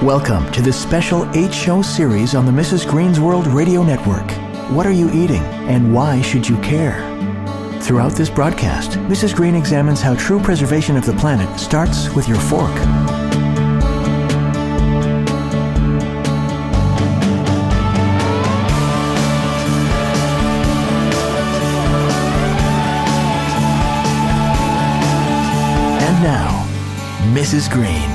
Welcome to this special 8-show series on the Mrs. Green's World Radio Network. What are you eating, and why should you care? Throughout this broadcast, Mrs. Green examines how true preservation of the planet starts with your fork. And now, Mrs. Green.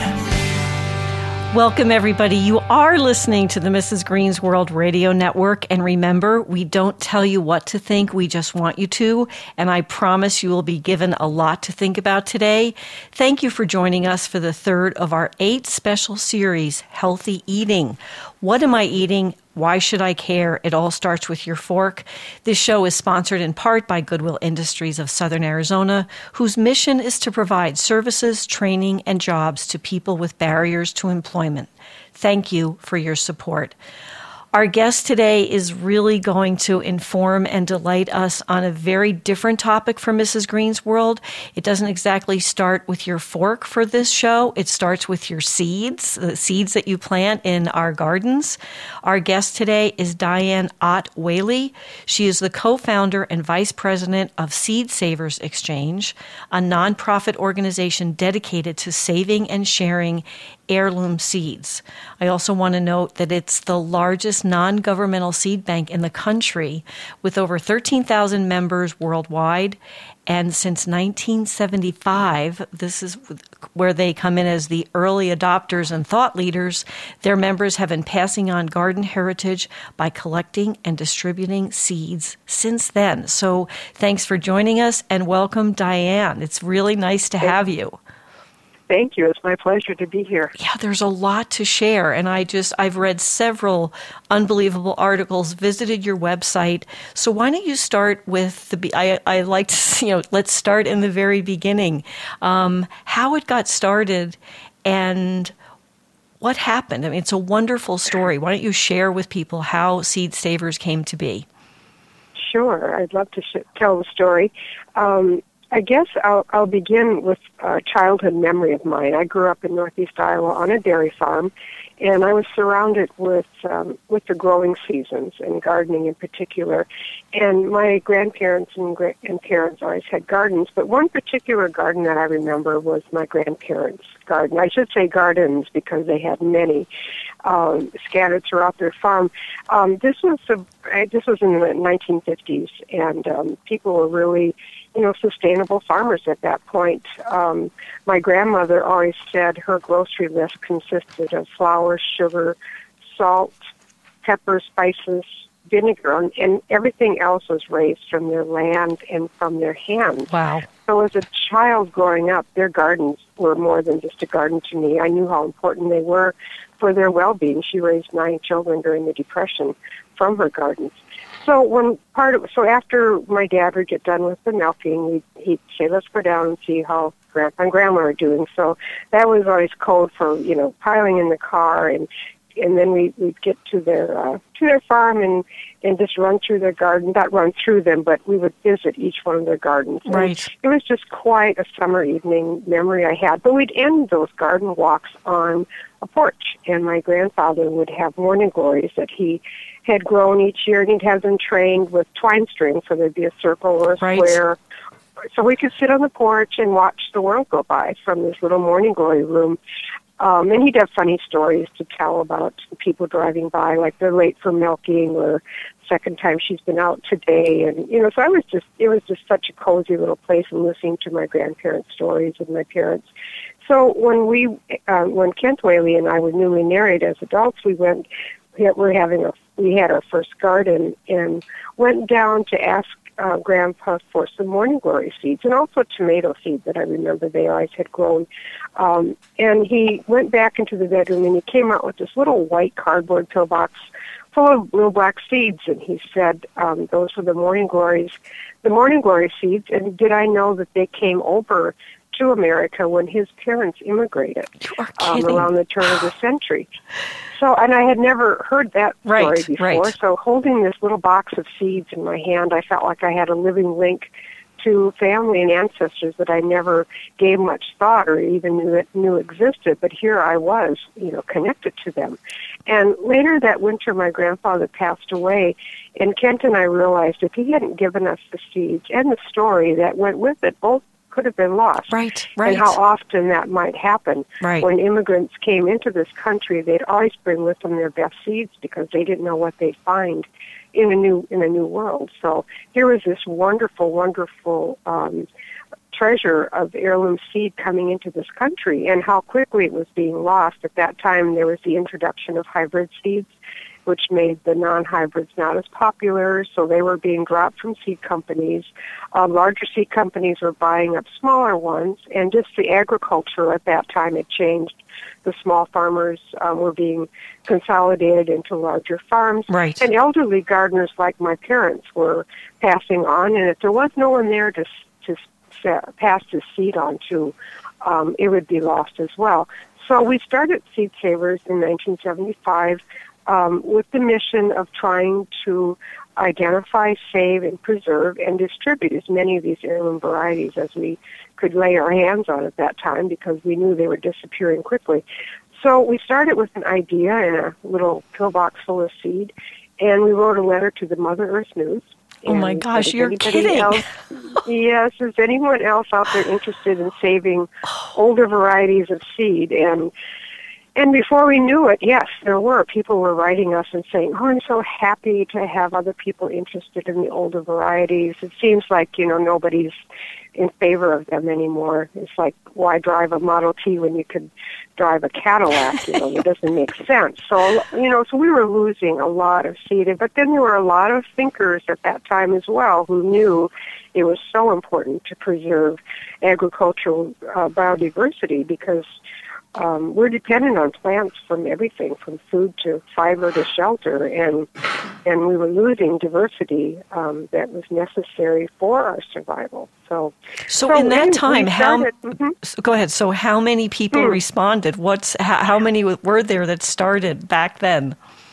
Welcome, everybody. You are listening to the Mrs. Green's World Radio Network. And remember, we don't tell you what to think. We just want you to. And I promise you will be given a lot to think about today. Thank you for joining us for the third of our 8 special series, Healthy Eating. What am I eating? Why should I care? It all starts with your fork. This show is sponsored in part by Goodwill Industries of Southern Arizona, whose mission is to provide services, training, and jobs to people with barriers to employment. Thank you for your support. Our guest today is really going to inform and delight us on a very different topic from Mrs. Green's World. It doesn't exactly start with your fork for this show. It starts with your seeds, the seeds that you plant in our gardens. Our guest today is Diane Ott Whaley. She is the co-founder and vice president of Seed Savers Exchange, a nonprofit organization dedicated to saving and sharing heirloom seeds. I also want to note that it's the largest non-governmental seed bank in the country with over 13,000 members worldwide. And since 1975, this is where they come in as the early adopters and thought leaders. Their members have been passing on garden heritage by collecting and distributing seeds since then. So thanks for joining us and welcome, Diane. It's really nice to have you. Thank you. It's my pleasure to be here. Yeah, there's a lot to share, and I've read several unbelievable articles, visited your website. So why don't you start with I like to, let's start in the very beginning. How it got started and what happened. I mean, it's a wonderful story. Why don't you share with people how Seed Savers came to be? Sure. I'd love to tell the story. I guess I'll begin with a childhood memory of mine. I grew up in Northeast Iowa on a dairy farm, and I was surrounded with the growing seasons and gardening in particular. And my grandparents and parents always had gardens, but one particular garden that I remember was my grandparents' garden. I should say gardens because they had many scattered throughout their farm. This was in the 1950s, and people were really sustainable farmers at that point. My grandmother always said her grocery list consisted of flour, sugar, salt, pepper, spices, vinegar, and everything else was raised from their land and from their hands. Wow. So as a child growing up, their gardens were more than just a garden to me. I knew how important they were for their well-being. She raised 9 children during the Depression from her gardens. So after my dad would get done with the milking, he'd say, "Let's go down and see how Grandpa and Grandma are doing." So that was always code for piling in the car, and then we'd get to their farm and just run through their garden. Not run through them, but we would visit each one of their gardens. Right. And it was just quite a summer evening memory I had. But we'd end those garden walks on a porch, and my grandfather would have morning glories that he had grown each year, and he'd have them trained with twine string, so there'd be a circle or a square. So we could sit on the porch and watch the world go by from this little morning glory room. And he'd have funny stories to tell about people driving by, like they're late for milking or second time she's been out today. And, so it was just such a cozy little place, and listening to my grandparents' stories and my parents. So when Kent Whaley and I were newly married as adults, we had our first garden and went down to ask Grandpa for some morning glory seeds and also tomato seeds that I remember they always had grown. And he went back into the bedroom and he came out with this little white cardboard pillbox full of little black seeds, and he said, those were the morning glory seeds, and did I know that they came over to America when his parents immigrated around the turn of the century. So, and I had never heard that story before. Right. So holding this little box of seeds in my hand, I felt like I had a living link to family and ancestors that I never gave much thought or even knew existed, but here I was, connected to them. And later that winter, my grandfather passed away, and Kent and I realized if he hadn't given us the seeds and the story that went with it, both could have been lost. Right. And how often that might happen. Right. When immigrants came into this country, they'd always bring with them their best seeds because they didn't know what they'd find in a new world. So here was this wonderful, wonderful treasure of heirloom seed coming into this country, and how quickly it was being lost. At that time, there was the introduction of hybrid seeds, which made the non-hybrids not as popular, so they were being dropped from seed companies. Larger seed companies were buying up smaller ones, and just the agriculture at that time had changed. The small farmers were being consolidated into larger farms. Right. And elderly gardeners like my parents were passing on, and if there was no one there to pass the seed on to, it would be lost as well. So we started Seed Savers in 1975 with the mission of trying to identify, save, and preserve and distribute as many of these heirloom varieties as we could lay our hands on at that time, because we knew they were disappearing quickly. So we started with an idea and a little pillbox full of seed, and we wrote a letter to the Mother Earth News. Oh my gosh, you're kidding. Yes, is anyone else out there interested in saving older varieties of seed? And before we knew it, yes, there were. People were writing us and saying, oh, I'm so happy to have other people interested in the older varieties. It seems like, nobody's in favor of them anymore. It's like, why drive a Model T when you could drive a Cadillac? It doesn't make sense. So, so we were losing a lot of seed. But then there were a lot of thinkers at that time as well who knew it was so important to preserve agricultural biodiversity, because we're dependent on plants from everything, from food to fiber to shelter, and we were losing diversity that was necessary for our survival. So in that time, go ahead. So how many people responded? How many were there that started back then?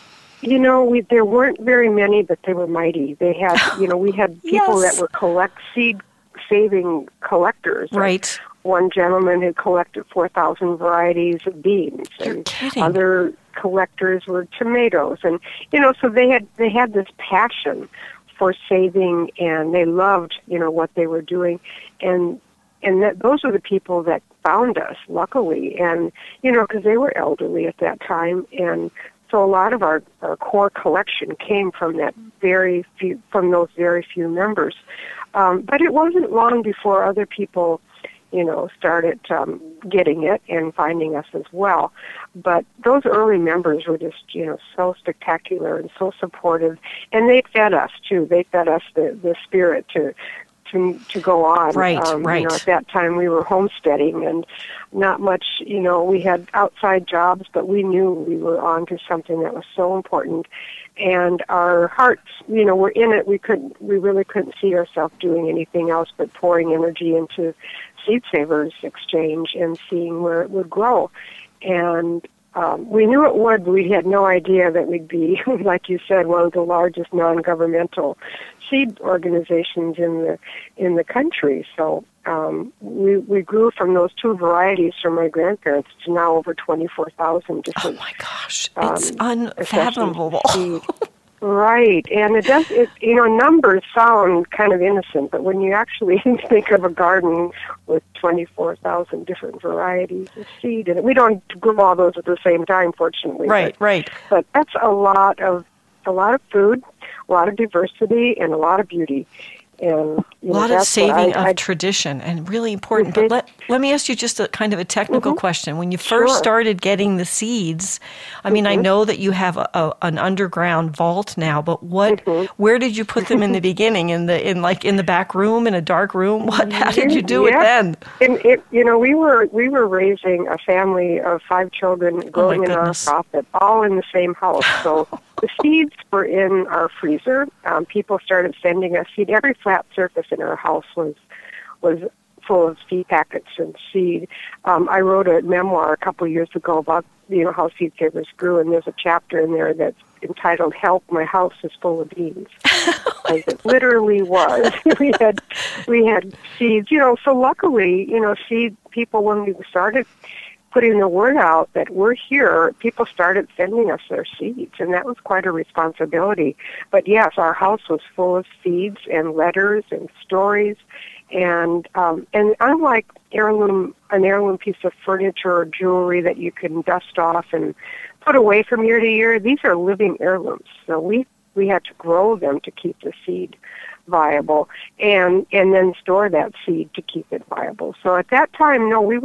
There weren't very many, but they were mighty. They had, we had people that were seed saving collectors. Right. One gentleman had collected 4,000 varieties of beans. You're and kidding. Other collectors were tomatoes. And, so they had this passion for saving, and they loved, what they were doing. And those were the people that found us, luckily. And, because they were elderly at that time. And so a lot of our core collection came from those very few members. But it wasn't long before other people started getting it and finding us as well. But those early members were just, so spectacular and so supportive. And they fed us, too. They fed us the spirit to go on. Right. At that time we were homesteading and not much, we had outside jobs, but we knew we were on to something that was so important. And our hearts, were in it. We really couldn't see ourselves doing anything else but pouring energy into Seed Savers Exchange and seeing where it would grow. And we knew it would, but we had no idea that we'd be, like you said, one of the largest non-governmental seed organizations in the country. So we grew from those two varieties from my grandparents to now over 24,000 different. Oh my gosh, it's unfathomable. Right, and numbers sound kind of innocent, but when you actually think of a garden with 24,000 different varieties of seed, and we don't grow all those at the same time, fortunately. Right. But that's a lot of food, a lot of diversity, and a lot of beauty. And, a lot of saving of tradition, and really important. Mm-hmm. But let me ask you just a kind of a technical question. When you first started getting the seeds, I mean, I know that you have an underground vault now, but where did you put them in the beginning? In the back room, in a dark room? How did you do it then? We were raising a family of 5 children, growing in our profit, all in the same house. So the seeds were in our freezer. People started sending us seed. Every flat surface in our house was full of seed packets and seed. I wrote a memoir a couple of years ago about how seed savers grew, and there's a chapter in there that's entitled "Help, My House is Full of Beans." As it literally was. we had seeds, so luckily, seed people, when we started putting the word out that we're here, people started sending us their seeds, and that was quite a responsibility. But yes, our house was full of seeds and letters and stories, and unlike an heirloom piece of furniture or jewelry that you can dust off and put away from year to year, these are living heirlooms. So we had to grow them to keep the seed viable, and then store that seed to keep it viable. So at that time, we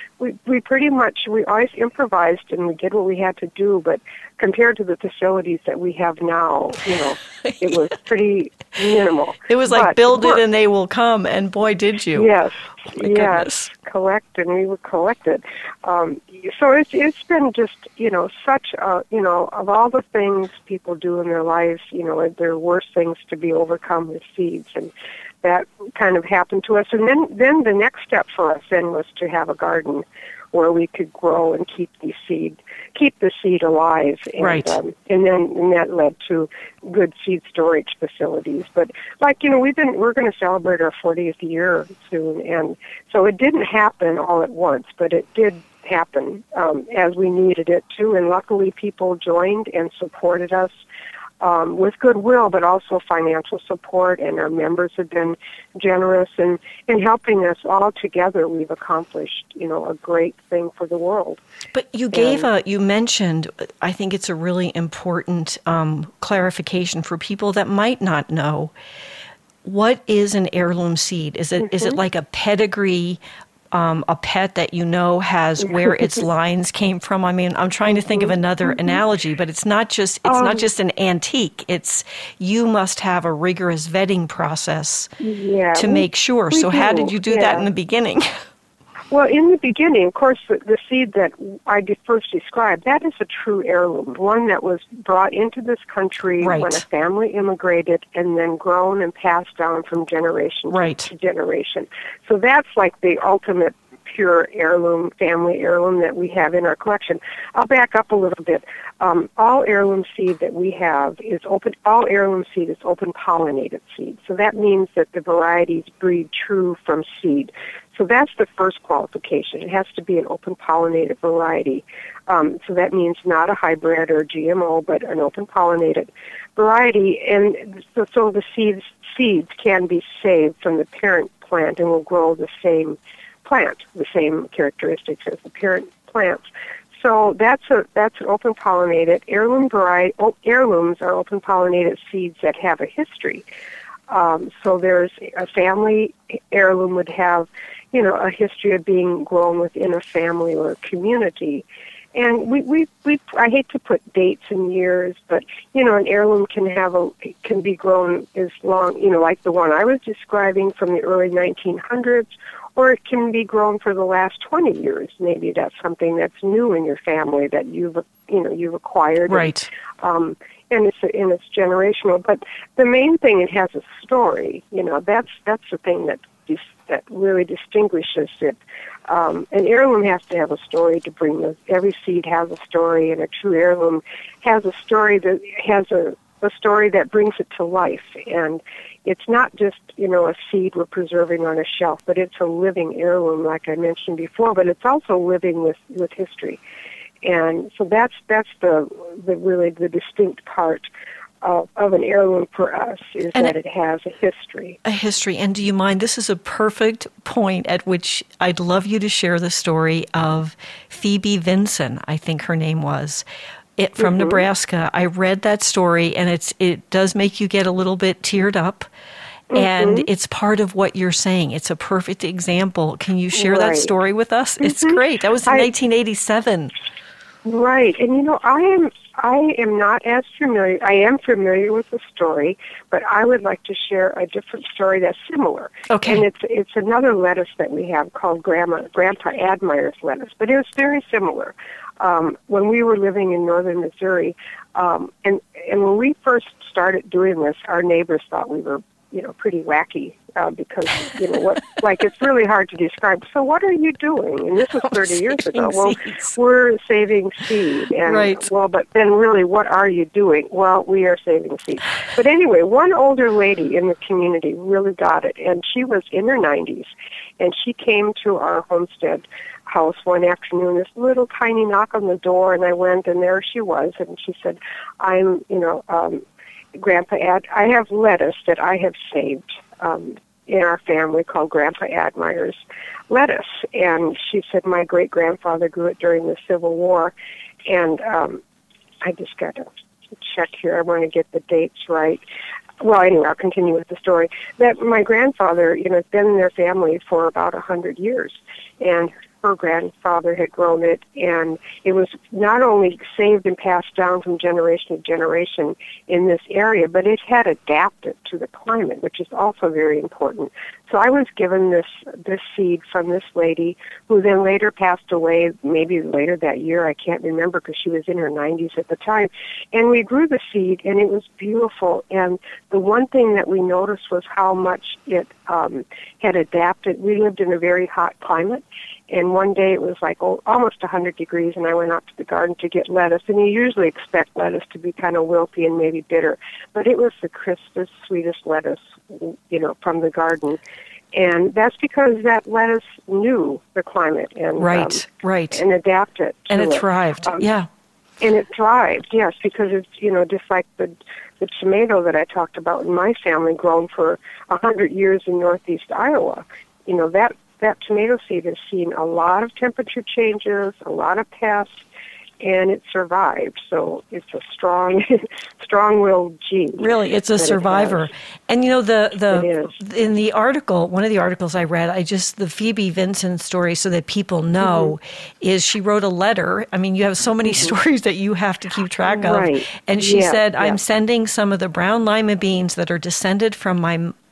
always improvised, and we did what we had to do, but compared to the facilities that we have now, it was pretty minimal. It was like, build it and they will come, and boy, did you. Yes, Goodness. Collect, and we would collect it. So it's been just, such, of all the things people do in their lives, there are worse things to be overcome with seeds, and that kind of happened to us. And then the next step for us then was to have a garden where we could grow and keep the seed alive. And, right. And that led to good seed storage facilities. But we're going to celebrate our 40th year soon, and so it didn't happen all at once, but it did happen as we needed it to, and luckily people joined and supported us with goodwill, but also financial support, and our members have been generous in helping us. All together, we've accomplished, a great thing for the world. But you mentioned, I think it's a really important clarification for people that might not know. What is an heirloom seed? Is it like a pedigree? A pet that has where its lines came from. I mean, I'm trying to think of another analogy, but it's not just an antique. You must have a rigorous vetting process to make sure. So how did you do that in the beginning? Well, in the beginning, of course, the seed that I first described, that is a true heirloom, one that was brought into this country when a family immigrated and then grown and passed down from generation to generation. So that's like the ultimate pure heirloom, family heirloom that we have in our collection. I'll back up a little bit. All heirloom seed that we have is open pollinated seed. So that means that the varieties breed true from seed. So that's the first qualification. It has to be an open pollinated variety. So that means not a hybrid or GMO, but an open pollinated variety. And so the seeds can be saved from the parent plant and will grow the same plant, the same characteristics as the parent plants. So that's an open pollinated heirloom variety. Heirlooms are open pollinated seeds that have a history. So there's a family heirloom would have, a history of being grown within a family or a community. And I hate to put dates and years, but, an heirloom can be grown as long, like the one I was describing from the early 1900s, or it can be grown for the last 20 years. Maybe that's something that's new in your family that you've acquired. Right. And it's generational. But the main thing, it has a story. That's the thing that really distinguishes it. An heirloom has to have a story to bring those. Every seed has a story, and a true heirloom has a story that has a story that brings it to life. And it's not just, a seed we're preserving on a shelf, but it's a living heirloom, like I mentioned before, but it's also living with history. And so that's the really the distinct part of an heirloom for us, is that it has a history. A history. And do you mind, this is a perfect point at which I'd love you to share the story of Phoebe Vinson, I think her name was, from Nebraska. I read that story, and it does make you get a little bit teared up. And it's part of what you're saying. It's a perfect example. Can you share that story with us? It's great. That was in 1987. Right. And I am not as familiar. I am familiar with the story, but I would like to share a different story that's similar. Okay. And it's another lettuce that we have called Grandpa Admire's lettuce, but it was very similar. When we were living in northern Missouri, and when we first started doing this, our neighbors thought we were pretty wacky because, what, like, it's really hard to describe. So what are you doing? And this was 30 years ago. Well, we're saving seed. And, right. Well, but then really, what are you doing? Well, we are saving seed. But anyway, one older lady in the community really got it, and she was in her 90s, and she came to our homestead house one afternoon, this little tiny knock on the door, and I went, and there she was, and she said, I'm, Grandpa Ad, I have lettuce that I have saved in our family called Grandpa Admire's lettuce. And she said my great-grandfather grew it during the Civil War. And I just got to check here. I want to get the dates right. Well, anyway, I'll continue with the story. That my grandfather, has been in their family for about 100 years. And her grandfather had grown it, and it was not only saved and passed down from generation to generation in this area, but it had adapted to the climate, which is also very important. So I was given this seed from this lady, who then later passed away, maybe later that year, I can't remember, because she was in her 90s at the time. And we grew the seed, and it was beautiful. And the one thing that we noticed was how much it had adapted. We lived in a very hot climate, and one day it was like almost 100 degrees, and I went out to the garden to get lettuce. And you usually expect lettuce to be kind of wilty and maybe bitter, but it was the crispest, sweetest lettuce, from the garden. And that's because that lettuce knew the climate and right, and adapted to and it thrived. Yeah. And it thrived, yes, because it's, just like the tomato that I talked about in my family, grown for 100 years in northeast Iowa. That tomato seed has seen a lot of temperature changes, a lot of pests, and it survived. So it's a strong-willed gene. Really, it's a survivor. And in the article, one of the articles I read, the Phoebe Vinson story, so that people know, is she wrote a letter. I mean, you have so many stories that you have to keep track of. Right. And she said, I'm sending some of the brown lima beans that are descended from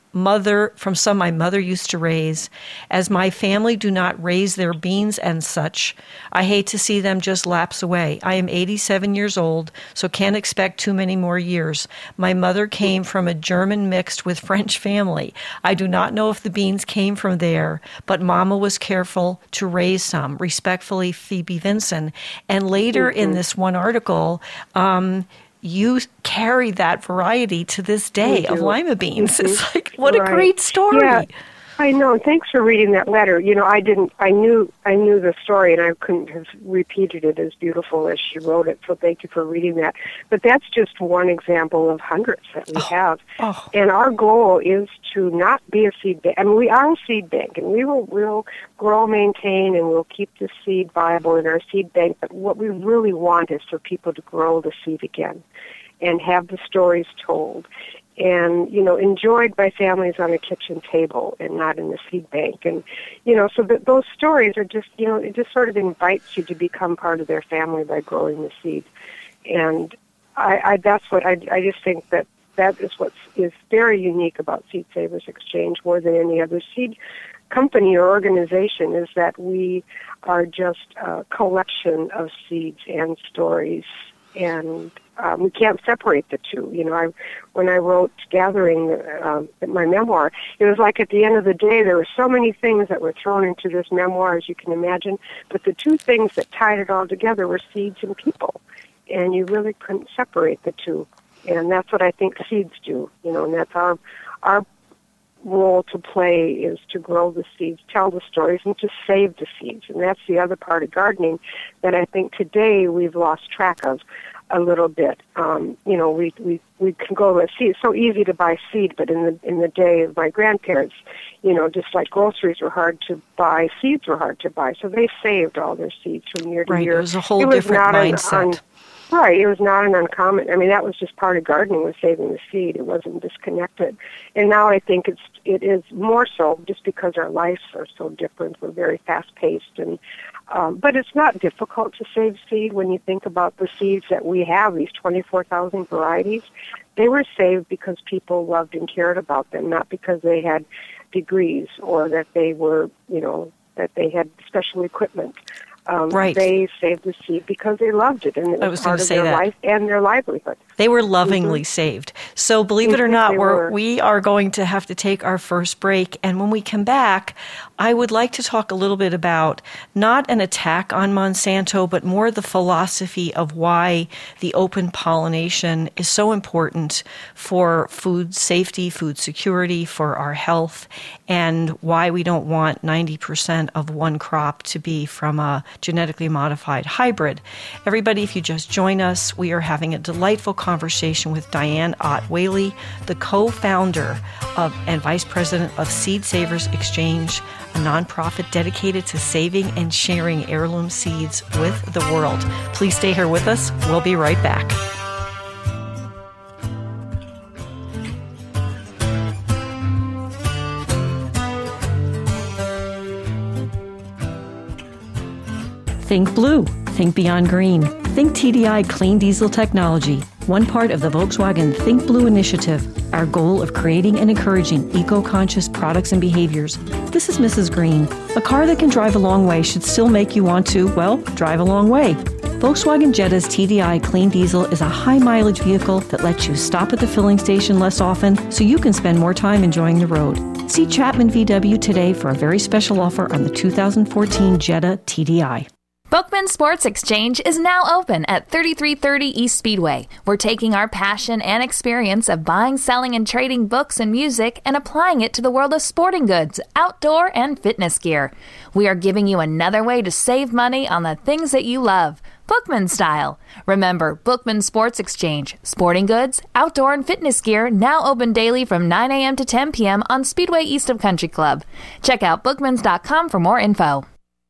some my mother used to raise. As my family do not raise their beans and such, I hate to see them just lapse away. I am 87 years old, so can't expect too many more years. My mother came from a German mixed with French family. I do not know if the beans came from there, but Mama was careful to raise some. Respectfully, Phoebe Vinson. And later in this one article, you carry that variety to this day of lima beans. It's like, what a great story. Yeah, I know. Thanks for reading that letter. I knew the story, and I couldn't have repeated it as beautiful as she wrote it, so thank you for reading that. But that's just one example of hundreds that we have. Oh. And our goal is to not be a seed bank. I mean, we are a seed bank, and we'll grow, maintain, and we'll keep the seed viable in our seed bank. But what we really want is for people to grow the seed again and have the stories told. And, enjoyed by families on a kitchen table and not in the seed bank. And, so those stories are just, it just sort of invites you to become part of their family by growing the seed. And that's what I just think that is what is very unique about Seed Savers Exchange more than any other seed company or organization, is that we are just a collection of seeds and stories, and we can't separate the two. When I wrote Gathering, my memoir, it was like at the end of the day, there were so many things that were thrown into this memoir, as you can imagine, but the two things that tied it all together were seeds and people, and you really couldn't separate the two. And that's what I think seeds do, and that's our role to play, is to grow the seeds, tell the stories, and to save the seeds. And that's the other part of gardening that I think today we've lost track of a little bit. We can go to seed. It's so easy to buy seed, but in the day of my grandparents, just like groceries were hard to buy, seeds were hard to buy. So they saved all their seeds from year to year. Right, it was a whole different mindset. Right, it was not an uncommon. I mean, that was just part of gardening, was saving the seed. It wasn't disconnected. And now I think it is more so, just because our lives are so different. We're very fast-paced, and but it's not difficult to save seed when you think about the seeds that we have. These 24,000 varieties, they were saved because people loved and cared about them, not because they had degrees or that they were, that they had special equipment. Right. They saved the seed because they loved it, and it was part of their life and their livelihood. They were lovingly saved. So believe it or not, we are going to have to take our first break. And when we come back, I would like to talk a little bit about not an attack on Monsanto, but more the philosophy of why the open pollination is so important for food safety, food security, for our health, and why we don't want 90% of one crop to be from a genetically modified hybrid. Everybody, if you just join us, we are having a delightful conversation with Diane Ott Whaley, the co-founder of and vice president of Seed Savers Exchange, a nonprofit dedicated to saving and sharing heirloom seeds with the world. Please stay here with us. We'll be right back. Think blue. Think beyond green. Think TDI Clean Diesel Technology, one part of the Volkswagen Think Blue initiative, our goal of creating and encouraging eco-conscious products and behaviors. This is Mrs. Green. A car that can drive a long way should still make you want to, well, drive a long way. Volkswagen Jetta's TDI Clean Diesel is a high-mileage vehicle that lets you stop at the filling station less often so you can spend more time enjoying the road. See Chapman VW today for a very special offer on the 2014 Jetta TDI. Bookman Sports Exchange is now open at 3330 East Speedway. We're taking our passion and experience of buying, selling, and trading books and music and applying it to the world of sporting goods, outdoor, and fitness gear. We are giving you another way to save money on the things that you love, Bookman style. Remember, Bookman Sports Exchange, sporting goods, outdoor, and fitness gear now open daily from 9 a.m. to 10 p.m. on Speedway east of Country Club. Check out bookmans.com for more info.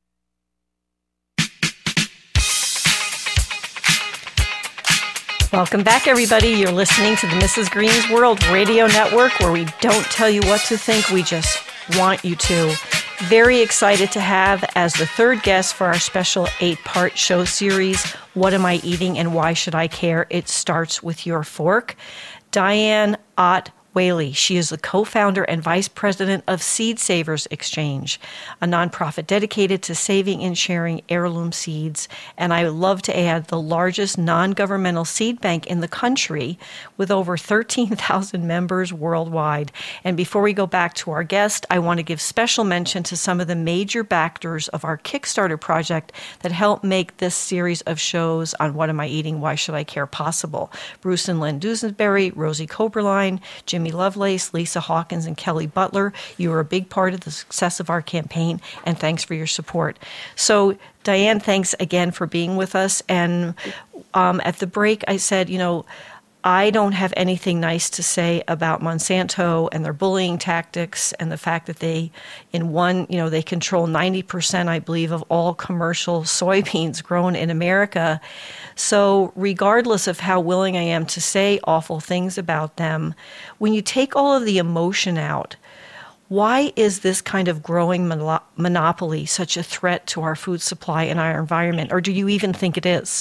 Welcome back, everybody. You're listening to the Mrs. Green's World Radio Network, where we don't tell you what to think, we just want you to. Very excited to have as the third guest for our special 8-part show series, What Am I Eating and Why Should I Care? It Starts With Your Fork, Diane Ott Whaley. She is the co-founder and vice president of Seed Savers Exchange, a nonprofit dedicated to saving and sharing heirloom seeds. And I would love to add the largest non-governmental seed bank in the country with over 13,000 members worldwide. And before we go back to our guest, I want to give special mention to some of the major backers of our Kickstarter project that helped make this series of shows on What Am I Eating, Why Should I Care possible. Bruce and Lynn Dusenberry, Rosie Coberline, Jimmy Lovelace, Lisa Hawkins, and Kelly Butler. You were a big part of the success of our campaign, and thanks for your support. So, Diane, thanks again for being with us. And at the break, I said, I don't have anything nice to say about Monsanto and their bullying tactics and the fact that they control 90%, I believe, of all commercial soybeans grown in America. So regardless of how willing I am to say awful things about them, when you take all of the emotion out, why is this kind of growing monopoly such a threat to our food supply and our environment? Or do you even think it is?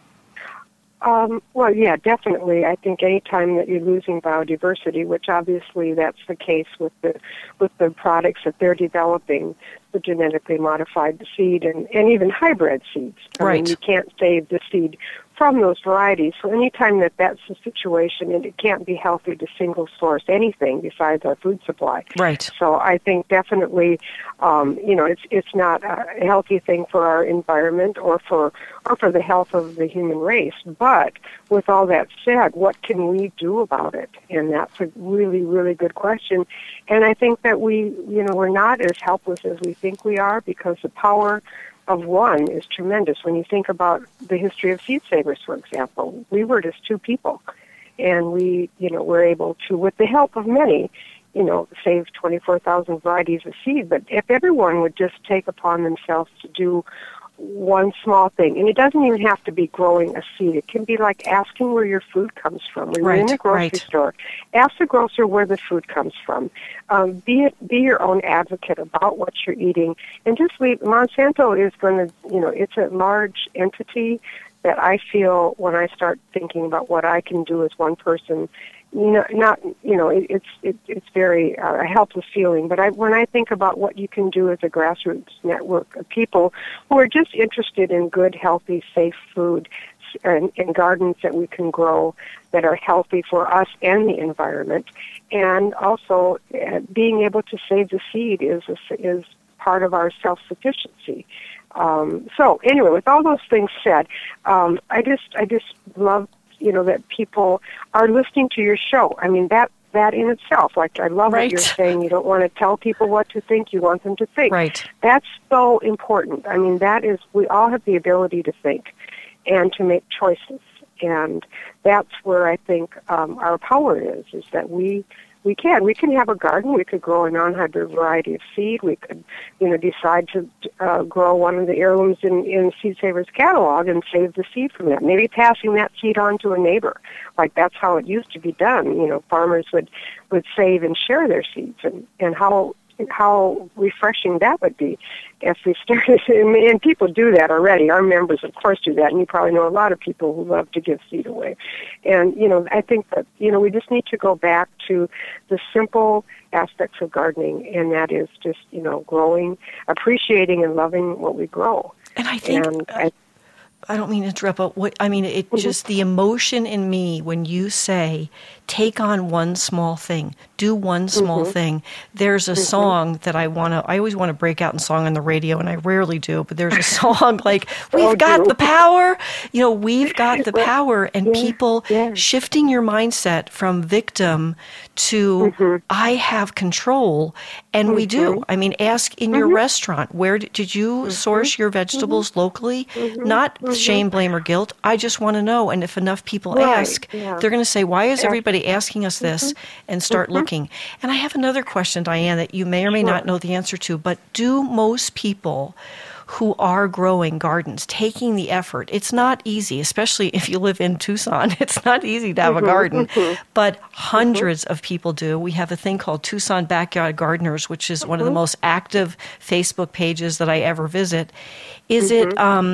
Well, yeah, definitely. I think any time that you're losing biodiversity, which obviously that's the case with the products that they're developing, the genetically modified seed and even hybrid seeds. Right. I mean, you can't save the seed from those varieties. So anytime that's the situation, and it can't be healthy to single source anything besides our food supply. Right. So I think definitely, it's not a healthy thing for our environment or for the health of the human race. But with all that said, what can we do about it? And that's a really, really good question. And I think that we're not as helpless as we think we are, because the power of one is tremendous. When you think about the history of Seed Savers, for example, we were just two people, and we, were able to, with the help of many, save 24,000 varieties of seed. But if everyone would just take upon themselves to do one small thing, and it doesn't even have to be growing a seed. It can be like asking where your food comes from. When you're in the grocery store, ask the grocer where the food comes from. Be your own advocate about what you're eating, and just leave. Monsanto is going to, it's a large entity that I feel when I start thinking about what I can do as one person it's very a helpless feeling. But when I think about what you can do as a grassroots network of people who are just interested in good, healthy, safe food and gardens that we can grow that are healthy for us and the environment, and also being able to save the seed is part of our self-sufficiency. So anyway, with all those things said, I just love that people are listening to your show. I mean, that in itself, like, I love what you're saying. You don't want to tell people what to think. You want them to think. Right. That's so important. I mean, we all have the ability to think and to make choices. And that's where I think our power is that we can have a garden. We could grow a non-hybrid variety of seed. We could, decide to grow one of the heirlooms in Seed Savers catalog and save the seed from that. Maybe passing that seed on to a neighbor. Like, that's how it used to be done. Farmers would save and share their seeds, and how refreshing that would be if we started. And people do that already. Our members, of course, do that, and you probably know a lot of people who love to give seed away. And I think that we just need to go back to the simple aspects of gardening, and that is just growing, appreciating, and loving what we grow. And I think. I don't mean to interrupt, but just the emotion in me when you say, take on one small thing, do one small thing. There's a song that I always want to break out in song on the radio, and I rarely do, but there's a song like, we've got the power, we've got the power, and people shifting your mindset from victim to I have control, and we do. I mean, ask in your restaurant, where did you source your vegetables locally? Not shame, blame, or guilt. I just want to know. And if enough people ask, they're going to say, why is everybody asking us this? And start looking. And I have another question, Diane, that you may or may not know the answer to, but do most people who are growing gardens, taking the effort. It's not easy, especially if you live in Tucson. It's not easy to have a garden, but hundreds of people do. We have a thing called Tucson Backyard Gardeners, which is one of the most active Facebook pages that I ever visit. Is it,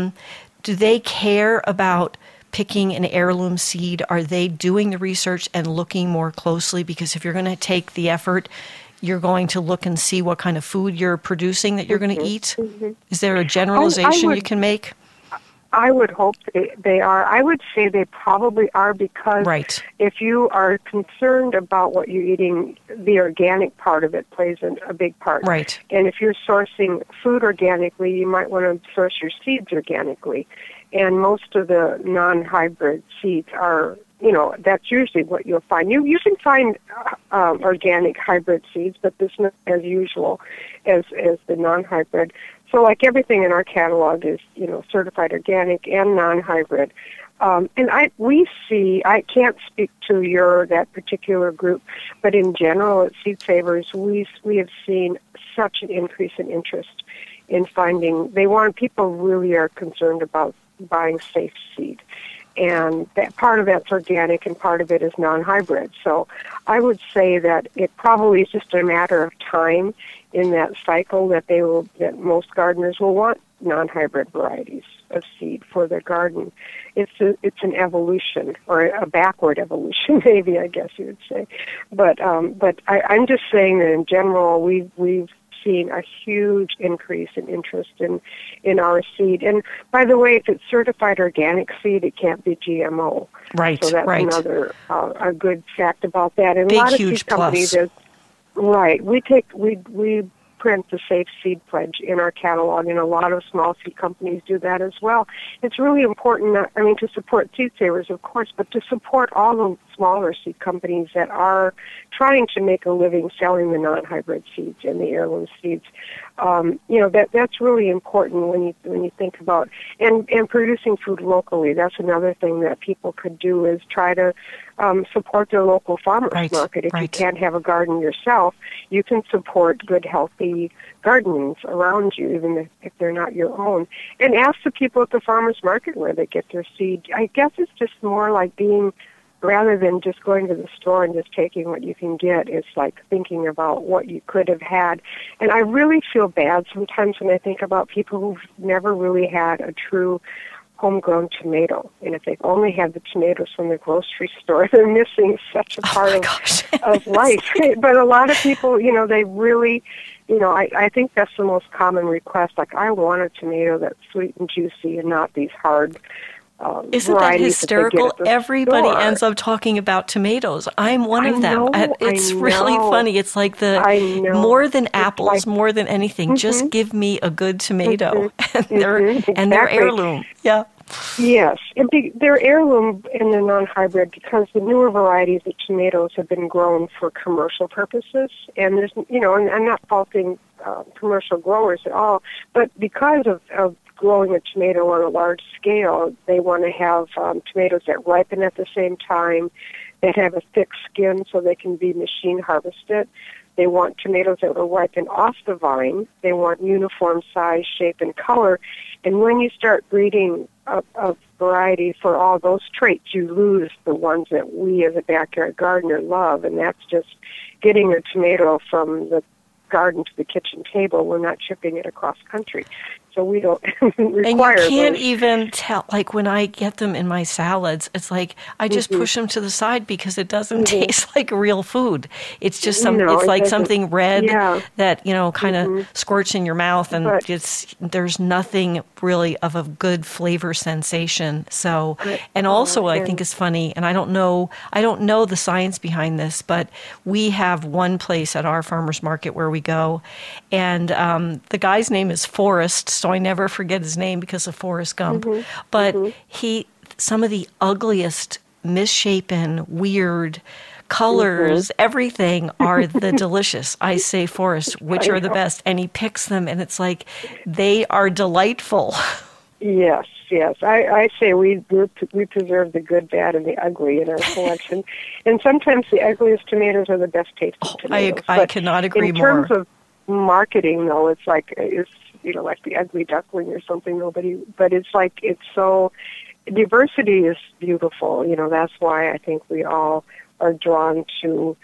do they care about picking an heirloom seed? Are they doing the research and looking more closely? Because if you're going to take the effort, you're going to look and see what kind of food you're producing that you're going to eat? Is there a generalization you can make? I would hope they are. I would say they probably are, because if you are concerned about what you're eating, the organic part of it plays a big part. Right. And if you're sourcing food organically, you might want to source your seeds organically. And most of the non-hybrid seeds are, that's usually what you'll find. You can find organic hybrid seeds, but this is not as usual as the non-hybrid. So like everything in our catalog is, certified organic and non-hybrid. And I can't speak to that particular group, but in general at Seed Savers, we have seen such an increase in interest in finding, people really are concerned about buying safe seed. And that part of that's organic and part of it is non-hybrid. So I would say that it probably is just a matter of time in that cycle that most gardeners will want non-hybrid varieties of seed for their garden. It's an evolution, or a backward evolution, maybe, I guess you would say. But I'm just saying that in general we've seen a huge increase in interest in our seed. And by the way, if it's certified organic seed, it can't be GMO. Right. So that's another a good fact about that. And big, a lot of huge seed companies, we print the Safe Seed Pledge in our catalog, and a lot of small seed companies do that as well. It's really important, to support Seed Savers, of course, but to support all the smaller seed companies that are trying to make a living selling the non-hybrid seeds and the heirloom seeds. That's really important when you think about and producing food locally. That's another thing that people could do, is try to support their local farmers market. If you can't have a garden yourself, you can support good, healthy gardens around you, even if they're not your own. And ask the people at the farmers market where they get their seed. I guess it's just more like rather than just going to the store and just taking what you can get, it's like thinking about what you could have had. And I really feel bad sometimes when I think about people who've never really had a true homegrown tomato. And if they've only had the tomatoes from the grocery store, they're missing such a part of life. But a lot of people, they really, I think that's the most common request. Like, I want a tomato that's sweet and juicy and not these hard Isn't that hysterical? Everybody ends up talking about tomatoes. I'm one of them. It's really funny. It's like more than apples, more than anything. Just give me a good tomato, and they're heirloom. Yeah. Yes, they're heirloom and they're non-hybrid because the newer varieties of tomatoes have been grown for commercial purposes. And there's, and I'm not faulting commercial growers at all, but because of growing a tomato on a large scale, they want to have tomatoes that ripen at the same time, that have a thick skin so they can be machine harvested. They want tomatoes that will ripen off the vine. They want uniform size, shape, and color. And when you start breeding a variety for all those traits, you lose the ones that we as a backyard gardener love, and that's just getting a tomato from the garden to the kitchen table. We're not shipping it across country. So we don't require And you can't those. even tell, like when I get them in my salads, it's like I just push them to the side because it doesn't taste like real food. It's just something red that, kind of squirts in your mouth, and there's nothing really of a good flavor sensation. So, and also I think it's funny, and I don't know the science behind this, but we have one place at our farmers market where we go, and the guy's name is Forrest, so I never forget his name because of Forrest Gump. But some of the ugliest, misshapen, weird colors, everything are the delicious. I say, Forrest, which are the best? And he picks them, and it's like they are delightful. Yes. I say we preserve the good, bad, and the ugly in our collection. And sometimes the ugliest tomatoes are the best tasting tomatoes. I cannot agree more. In terms of marketing, though, it's like the ugly duckling or something. But it's like, it's so, diversity is beautiful. That's why I think we all are drawn to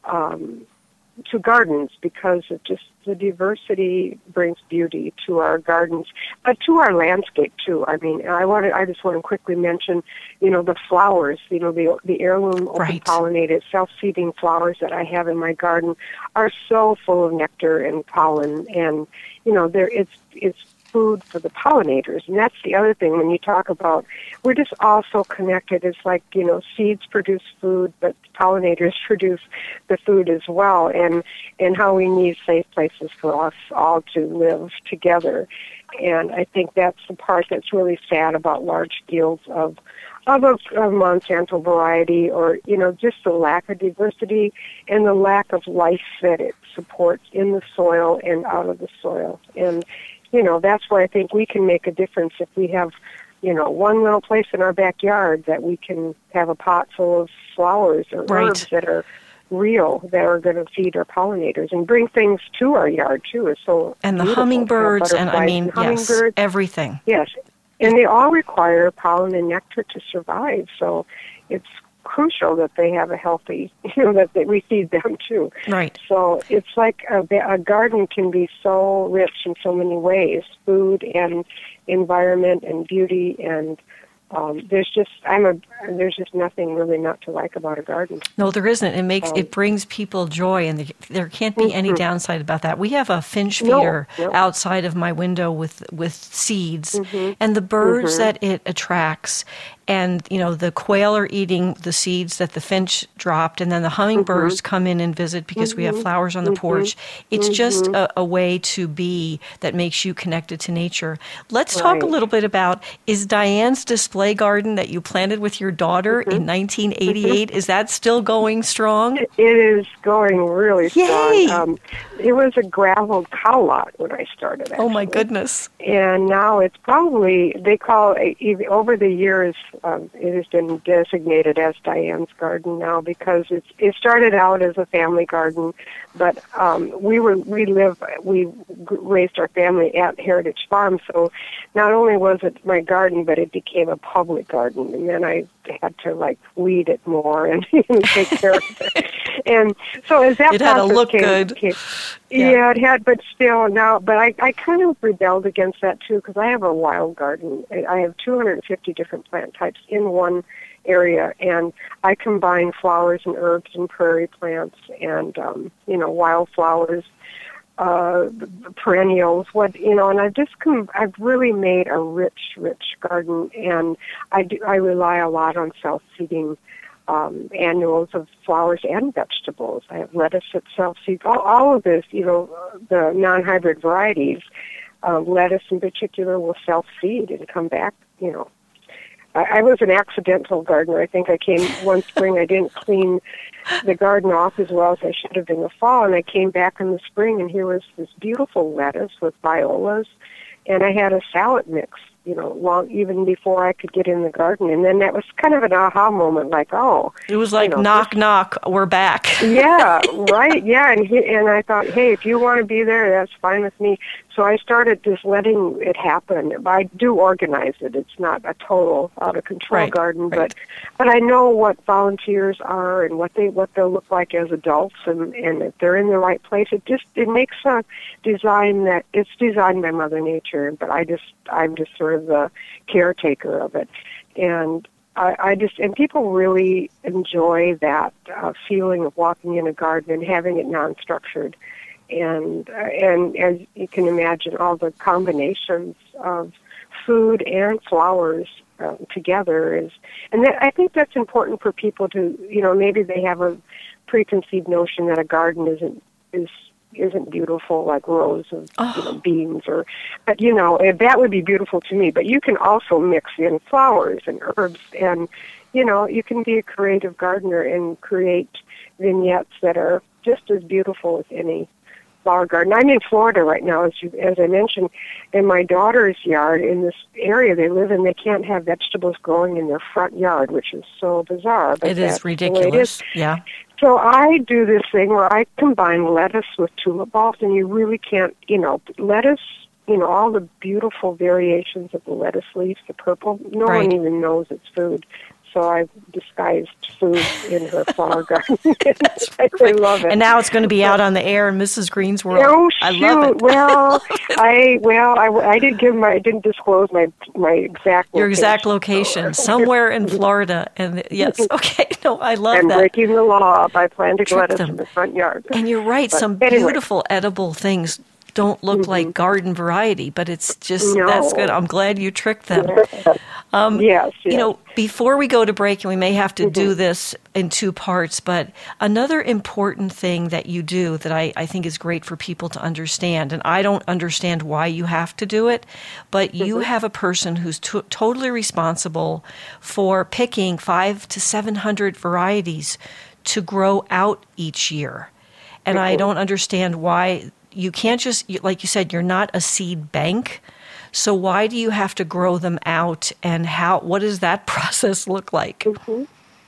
gardens, because of just the diversity brings beauty to our gardens, but to our landscape too. I mean, I just want to quickly mention, the flowers, the heirloom open-pollinated, self-seeding flowers that I have in my garden are so full of nectar and pollen, and it's food for the pollinators. And that's the other thing when you talk about, we're just all so connected. It's like, seeds produce food, but pollinators produce the food as well, and how we need safe places for us all to live together. And I think that's the part that's really sad about large fields of a Monsanto variety, or, just the lack of diversity and the lack of life that it supports in the soil and out of the soil. And that's where I think we can make a difference if we have, one little place in our backyard that we can have a pot full of flowers or herbs that are real, that are going to feed our pollinators and bring things to our yard too. It's so and the hummingbirds, and hummingbirds, everything. Yes, and they all require pollen and nectar to survive. So it's crucial that they have a healthy, that we feed them too. Right. So it's like a garden can be so rich in so many ways, food and environment and beauty, and there's just nothing really not to like about a garden. No, there isn't. It brings people joy, and there can't be any downside about that. We have a finch feeder outside of my window with seeds, and the birds that it attracts, and the quail are eating the seeds that the finch dropped, and then the hummingbirds come in and visit because we have flowers on the porch. It's just a way to be that makes you connected to nature. Let's talk a little bit about, is Diane's display garden that you planted with your daughter in 1988, is that still going strong? It is going really Yay! strong. It was a graveled cow lot when I started, actually. Oh my goodness. And now it's probably, they call it, over the years, it has been designated as Diane's garden now, because it started out as a family garden, but we raised our family at Heritage Farm, so not only was it my garden, but it became a public garden, and then I had to weed it more and take care of it. And so as that it had to look good. Yeah, it had, but still now. But I kind of rebelled against that too because I have a wild garden. I have 250 different plant types in one area, and I combine flowers and herbs and prairie plants and wildflowers, perennials. And I've really made a rich garden, and I rely a lot on self-seeding. Annuals of flowers and vegetables. I have lettuce that self-seeds. All of this, the non-hybrid varieties, lettuce in particular will self-seed and come back, I was an accidental gardener. I think I came one spring, I didn't clean the garden off as well as I should have in the fall, and I came back in the spring, and here was this beautiful lettuce with violas, and I had a salad mix, long even before I could get in the garden. And then that was kind of an aha moment, like, oh. It was like, knock, knock, we're back. Yeah, right, yeah. And I thought, hey, if you want to be there, that's fine with me. So I started just letting it happen. I do organize it. It's not a total out-of-control garden, but I know what volunteers are and what they'll look like as adults, and if they're in the right place, it makes a design that it's designed by Mother Nature, but I'm just sort of the caretaker of it. And and people really enjoy that feeling of walking in a garden and having it non-structured. And as you can imagine, all the combinations of food and flowers together I think that's important for people to, maybe they have a preconceived notion that a garden isn't beautiful like rows of beans but that would be beautiful to me. But you can also mix in flowers and herbs, and you can be a creative gardener and create vignettes that are just as beautiful as any flower garden. I'm in Florida right now, as I mentioned, in my daughter's yard. In this area they live in, they can't have vegetables growing in their front yard, which is so bizarre. But it is ridiculous. Yeah. So I do this thing where I combine lettuce with tulip bulbs, and you really can't, lettuce, all the beautiful variations of the lettuce leaves, the purple, no one even knows it's food. So I've disguised food in her flower garden. I love it. And now it's going to be out on the air in Mrs. Green's World. Oh, shoot. I love it. I didn't disclose my exact location. Your exact location, somewhere in Florida. And yes, okay, no, I love that. I'm breaking the law by planting lettuce in the front yard. And you're right, some beautiful edible things don't look like garden variety, but it's just, that's good. I'm glad you tricked them. Yes. Before we go to break, and we may have to do this in two parts, but another important thing that you do that I think is great for people to understand, and I don't understand why you have to do it, but you have a person who's totally responsible for picking 500 to 700 varieties to grow out each year. And I don't understand why you can't just, like you said, you're not a seed bank. So why do you have to grow them out, and what does that process look like? Mm-hmm.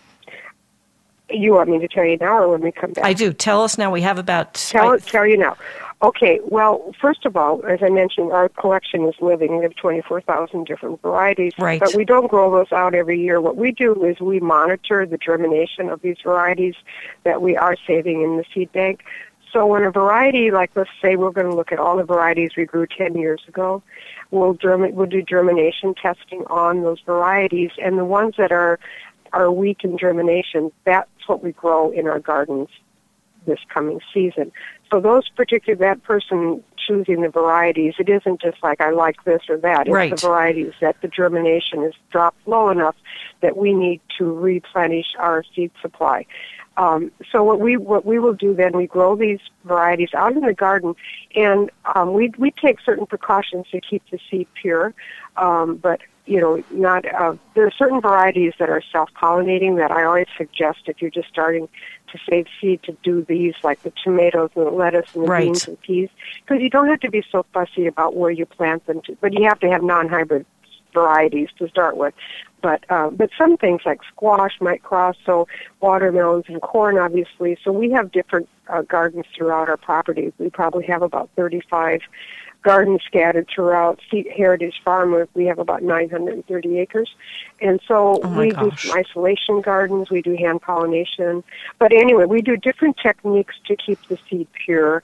You want me to tell you now or when we come back? I do. Tell us now. We have about... Tell you now. Okay, well, first of all, as I mentioned, our collection is living. We have 24,000 different varieties. Right. But we don't grow those out every year. What we do is we monitor the germination of these varieties that we are saving in the seed bank. So when a variety, like let's say we're going to look at all the varieties we grew 10 years ago, we'll do germination testing on those varieties, and the ones that are weak in germination, that's what we grow in our gardens this coming season. So that person choosing the varieties, it isn't just like I like this or that. It's the varieties that the germination is dropped low enough that we need to replenish our seed supply. So what we will do then, we grow these varieties out in the garden, and we take certain precautions to keep the seed pure. But not there are certain varieties that are self-pollinating that I always suggest if you're just starting to save seed to do these, like the tomatoes and the lettuce and the beans and peas, because you don't have to be so fussy about where you plant them. But you have to have non-hybrid varieties to start with. But some things like squash might cross, so watermelons and corn, obviously. So we have different gardens throughout our property. We probably have about 35 gardens scattered throughout Heritage Farm, where we have about 930 acres. And so we do some isolation gardens, we do hand pollination. But anyway, we do different techniques to keep the seed pure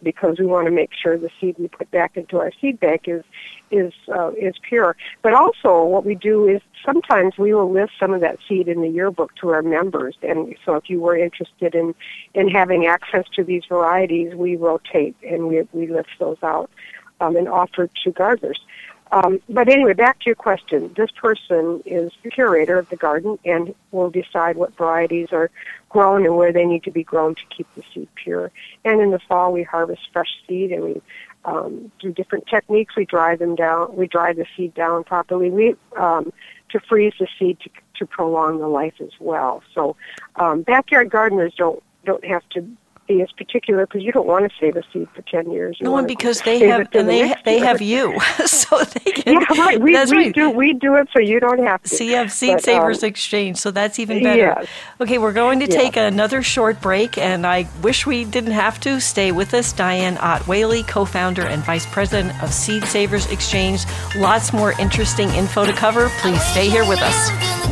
because we want to make sure the seed we put back into our seed bank is pure. But also what we do is sometimes we will list some of that seed in the yearbook to our members. And so if you were interested in having access to these varieties, we rotate and we list those out and offer to gardeners. But anyway, back to your question. This person is the curator of the garden and will decide what varieties are grown and where they need to be grown to keep the seed pure. And in the fall, we harvest fresh seed, and we do different techniques. We dry them down. We dry the seed down properly. To freeze the seed to prolong the life as well. So backyard gardeners don't have to be as particular, because you don't want to save a seed for 10 years. No, and because they have you, so they can. Yeah, right. We do it so you don't have to. So you have Seed Savers Exchange, so that's even better. Yes. Okay, we're going to take another short break, and I wish we didn't have to. Stay with us, Diane Ott Whaley, co-founder and vice president of Seed Savers Exchange. Lots more interesting info to cover. Please stay here with us.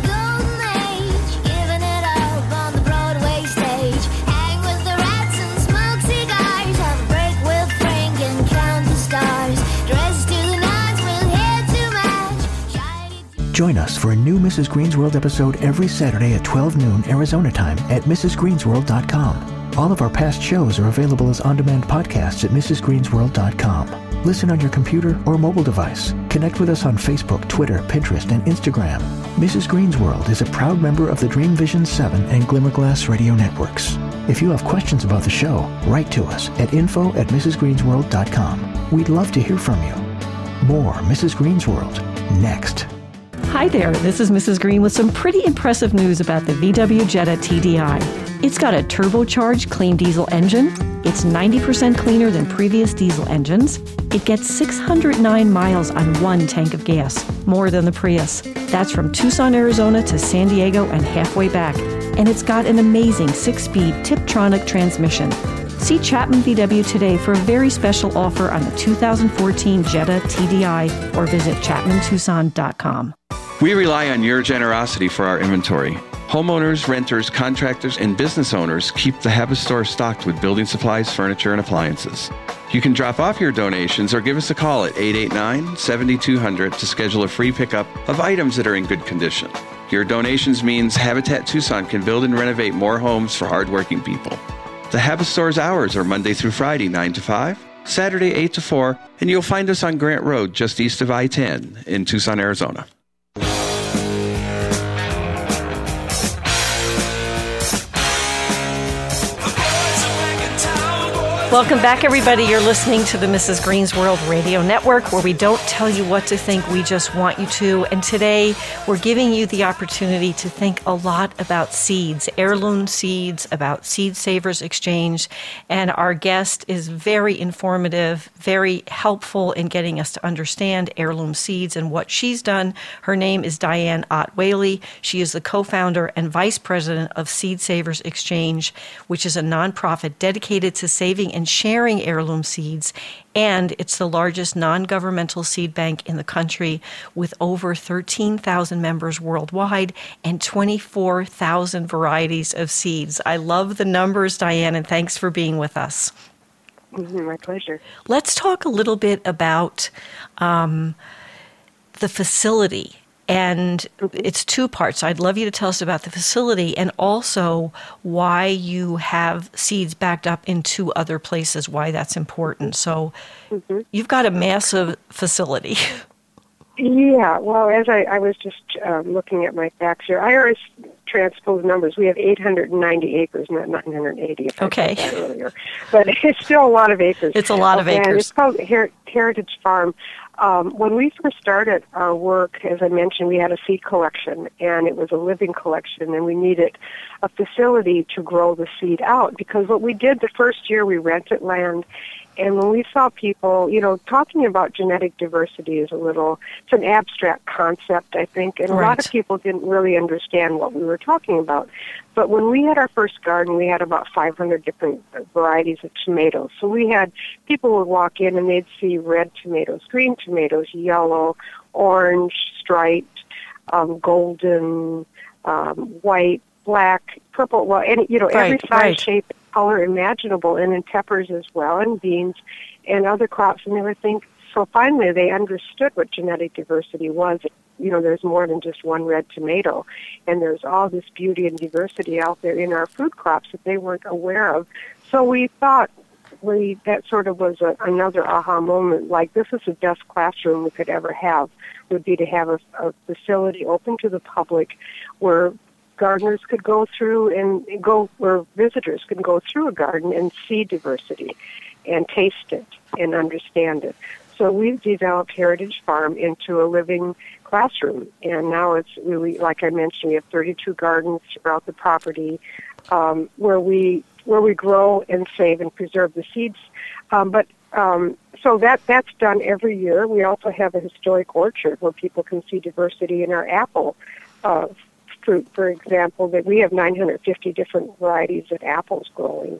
Join us for a new Mrs. Green's World episode every Saturday at 12 noon Arizona time at mrsgreensworld.com. All of our past shows are available as on-demand podcasts at mrsgreensworld.com. Listen on your computer or mobile device. Connect with us on Facebook, Twitter, Pinterest, and Instagram. Mrs. Green's World is a proud member of the Dream Vision 7 and Glimmerglass radio networks. If you have questions about the show, write to us at info@mrsgreensworld.com. We'd love to hear from you. More Mrs. Green's World next. Hi there, this is Mrs. Green with some pretty impressive news about the VW Jetta TDI. It's got a turbocharged clean diesel engine. It's 90% cleaner than previous diesel engines. It gets 609 miles on one tank of gas, more than the Prius. That's from Tucson, Arizona to San Diego and halfway back. And it's got an amazing 6-speed Tiptronic transmission. See Chapman VW today for a very special offer on the 2014 Jetta TDI or visit chapmantucson.com. We rely on your generosity for our inventory. Homeowners, renters, contractors, and business owners keep the Habit Store stocked with building supplies, furniture, and appliances. You can drop off your donations or give us a call at 889-7200 to schedule a free pickup of items that are in good condition. Your donations means Habitat Tucson can build and renovate more homes for hardworking people. The Habit Store's hours are Monday through Friday, 9 to 5, Saturday, 8 to 4, and you'll find us on Grant Road, just east of I-10 in Tucson, Arizona. Welcome back, everybody. You're listening to the Mrs. Green's World Radio Network, where we don't tell you what to think, we just want you to. And today, we're giving you the opportunity to think a lot about seeds, heirloom seeds, about Seed Savers Exchange. And our guest is very informative, very helpful in getting us to understand heirloom seeds and what she's done. Her name is Diane Ott Whaley. She is the co-founder and vice president of Seed Savers Exchange, which is a nonprofit dedicated to saving and sharing heirloom seeds, and it's the largest non-governmental seed bank in the country with over 13,000 members worldwide and 24,000 varieties of seeds. I love the numbers, Diane, and thanks for being with us. My pleasure. Let's talk a little bit about the facility. And it's two parts. I'd love you to tell us about the facility and also why you have seeds backed up in two other places, why that's important. So you've got a massive facility. Yeah, well, as I was just looking at my facts here, I always transpose numbers. We have 890 acres, not 980, if I said that earlier. But it's still a lot of acres. It's a lot of acres. And it's called Heritage Farm. When we first started our work, as I mentioned, we had a seed collection, and it was a living collection, and we needed a facility to grow the seed out, because what we did the first year, we rented land, and when we saw people, talking about genetic diversity is it's an abstract concept, I think, and a lot of people didn't really understand what we were talking about. But when we had our first garden, we had about 500 different varieties of tomatoes. So people would walk in and they'd see red tomatoes, green tomatoes, yellow, orange, striped, golden, white, black, purple, every size, shape, color imaginable, and in peppers as well, and beans, and other crops, and everything. So finally, they understood what genetic diversity was. There's more than just one red tomato, and there's all this beauty and diversity out there in our food crops that they weren't aware of. So we thought that sort of was another aha moment, like this is the best classroom we could ever have, would be to have a facility open to the public where gardeners could go through where visitors can go through a garden and see diversity and taste it and understand it. So we've developed Heritage Farm into a living classroom, and now it's really, like I mentioned, we have 32 gardens throughout the property where we grow and save and preserve the seeds. So that's done every year. We also have a historic orchard where people can see diversity in our apple fruit, for example, that we have 950 different varieties of apples growing.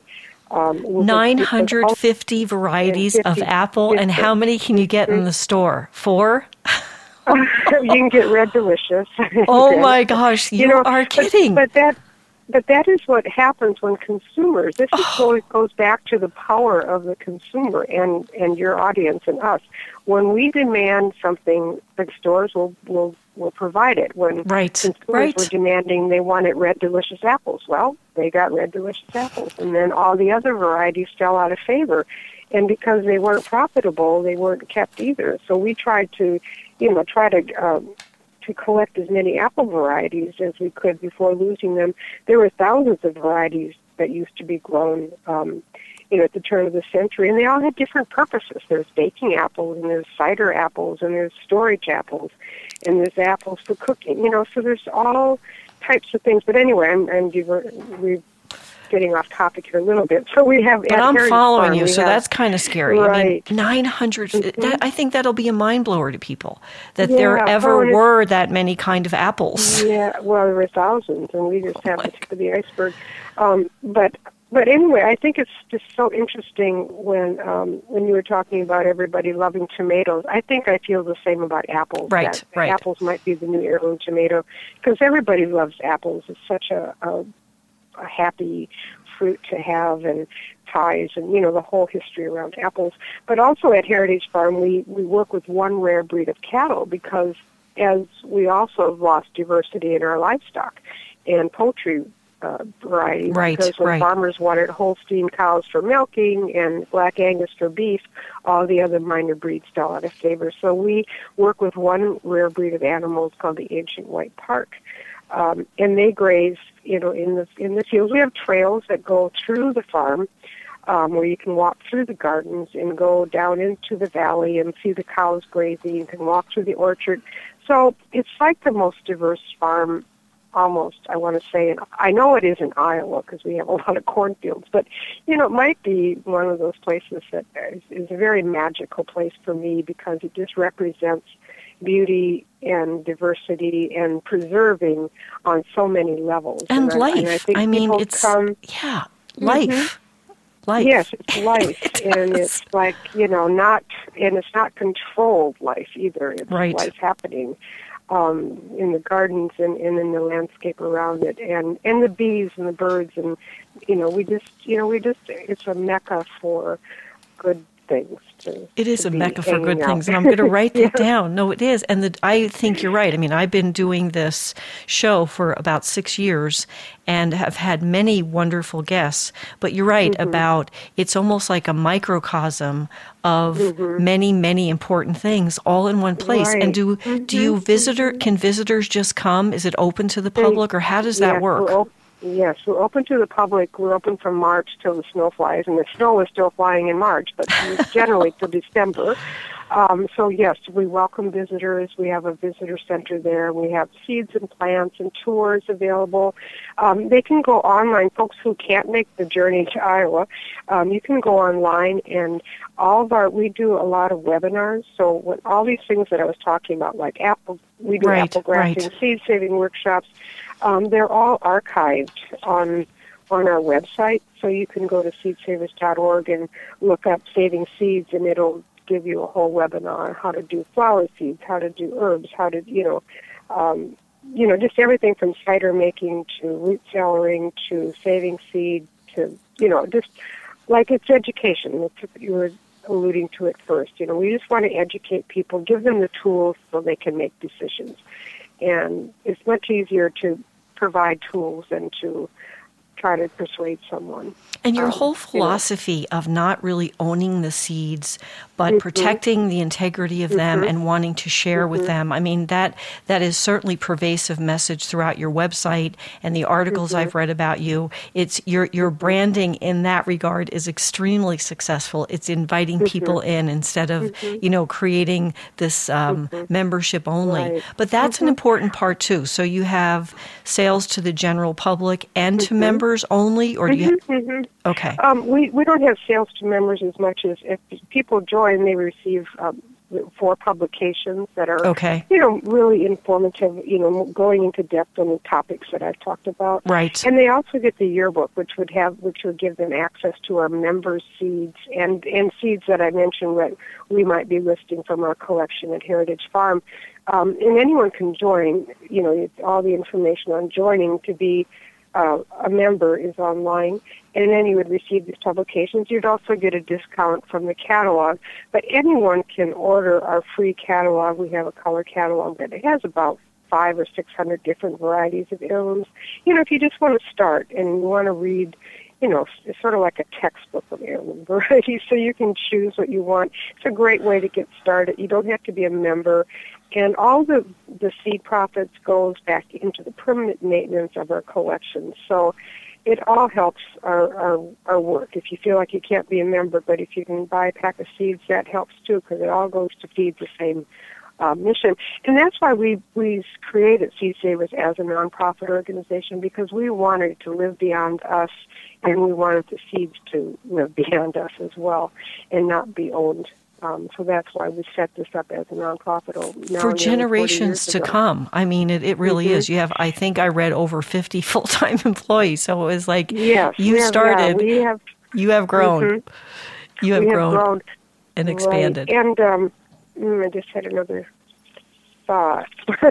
950 varieties of apple, and how many can you get in the store? 4? You can get Red Delicious. Oh my gosh, you are kidding. But that is what happens when consumers, this goes back to the power of the consumer and your audience and us. When we demand something, the stores will provide it. When consumers were demanding they wanted Red Delicious apples, well, they got Red Delicious apples. And then all the other varieties fell out of favor. And because they weren't profitable, they weren't kept either. So we tried to collect as many apple varieties as we could before losing them. There were thousands of varieties that used to be grown, at the turn of the century, and they all had different purposes. There's baking apples, and there's cider apples, and there's storage apples, and there's apples for cooking. So there's all types of things. But anyway, we're getting off topic here a little bit. So we have. But I'm following you, so that's kind of scary. Right. I mean, 900. Mm-hmm. I think that'll be a mind blower to people that there ever were that many kind of apples. Yeah, well, there were thousands, and we just have the tip of the iceberg. But anyway, I think it's just so interesting when you were talking about everybody loving tomatoes. I think I feel the same about apples. Right. Apples might be the new heirloom tomato because everybody loves apples. It's such a happy fruit to have, and ties, and the whole history around apples. But also at Heritage Farm, we work with one rare breed of cattle because as we also have lost diversity in our livestock and poultry variety, because when farmers wanted Holstein cows for milking and Black Angus for beef, all the other minor breeds fell out of favor. So we work with one rare breed of animals called the Ancient White Park, and they graze, in the fields. We have trails that go through the farm, where you can walk through the gardens and go down into the valley and see the cows grazing. You can walk through the orchard. So it's like the most diverse farm, almost, I want to say. And I know it is in Iowa because we have a lot of cornfields, but, it might be one of those places that is a very magical place for me because it just represents beauty and diversity and preserving on so many levels. And life. I mean, it's, life. Life. Yes, it's life. And it's like, it's not controlled life either. It's life happening in the gardens and in the landscape around it, and the bees and the birds, and it's a mecca for good things. It is a mecca for good things, and I'm going to write that down. No, it is, and I think you're right. I mean, I've been doing this show for about 6 years and have had many wonderful guests, but you're right about it's almost like a microcosm of many, many important things all in one place. Right. And can visitors just come? Is it open to the public, or how does that work? Yes, we're open to the public. We're open from March till the snow flies, and the snow is still flying in March, but generally till December. So yes, we welcome visitors. We have a visitor center there. We have seeds and plants and tours available. They can go online. Folks who can't make the journey to Iowa, you can go online, and we do a lot of webinars. So when all these things that I was talking about, like we do apple grafting, seed saving workshops. They're all archived on our website, so you can go to seedsavers.org and look up saving seeds, and it'll give you a whole webinar on how to do flower seeds, how to do herbs, how to, just everything from cider making to root cellaring to saving seed to, just like it's education. That's what you were alluding to it first. We just want to educate people, give them the tools so they can make decisions. And it's much easier to provide tools than to try to persuade someone. And your whole philosophy of not really owning the seeds, but protecting the integrity of them and wanting to share with them. I mean, that is certainly pervasive message throughout your website and the articles I've read about you. It's your branding in that regard is extremely successful. It's inviting people in instead of, creating this membership only. Right. But that's an important part too. So you have sales to the general public and to members only, or do you Okay. We don't have sales to members as much as if people join, they receive 4 publications that are, really informative, going into depth on the topics that I've talked about. Right. And they also get the yearbook, which would give them access to our members' seeds and seeds that I mentioned that we might be listing from our collection at Heritage Farm. And anyone can join. All the information on joining to be a member is online, and then you would receive these publications. You'd also get a discount from the catalog, but anyone can order our free catalog. We have a color catalog that has about 500 or 600 different varieties of heirlooms. If you just want to start and you want to read, it's sort of like a textbook of heirloom varieties, so you can choose what you want. It's a great way to get started. You don't have to be a member. And all the seed profits goes back into the permanent maintenance of our collection. So it all helps our work. If you feel like you can't be a member, but if you can buy a pack of seeds, that helps too, because it all goes to feed the same mission. And that's why we created Seed Savers as a nonprofit organization, because we wanted it to live beyond us, and we wanted the seeds to live beyond us as well and not be owned. So that's why we set this up as a nonprofit now for generations to come. I mean, it really is. You have, I think I read, over 50 full-time employees. So it was like you started. Yeah, you have grown. You have grown and expanded. Right. And I just had another thought.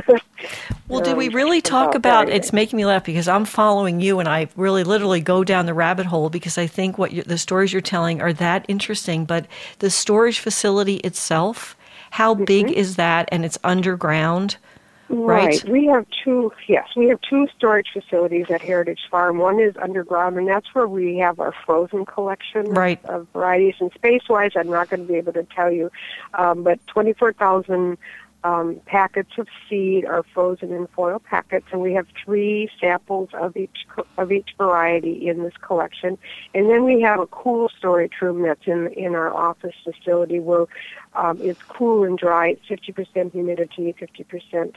Well, did we really talk about, it's making me laugh because I'm following you and I really literally go down the rabbit hole because I think the stories you're telling are that interesting, but the storage facility itself, how big is that? And it's underground, right? We have two storage facilities at Heritage Farm. One is underground, and that's where we have our frozen collection of varieties. And space-wise, I'm not going to be able to tell you, but 24,000 packets of seed are frozen in foil packets, and we have 3 samples of each variety in this collection. And then we have a cool storage room that's in our office facility where it's cool and dry. It's 50% humidity, 50%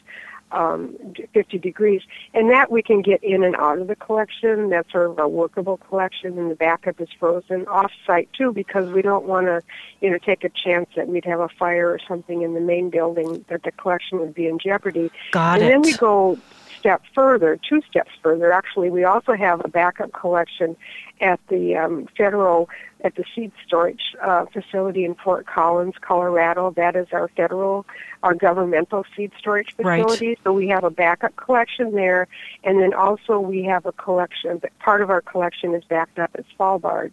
50 degrees, and that we can get in and out of the collection. That's sort of a workable collection, and the backup is frozen off-site too, because we don't want to, take a chance that we'd have a fire or something in the main building, that the collection would be in jeopardy. Got it. And then we go 2 steps further. Actually, we also have a backup collection at the the seed storage facility in Fort Collins, Colorado. That is our governmental seed storage facility. Right. So we have a backup collection there, and then also we have a collection. Part of our collection is backed up at Svalbard,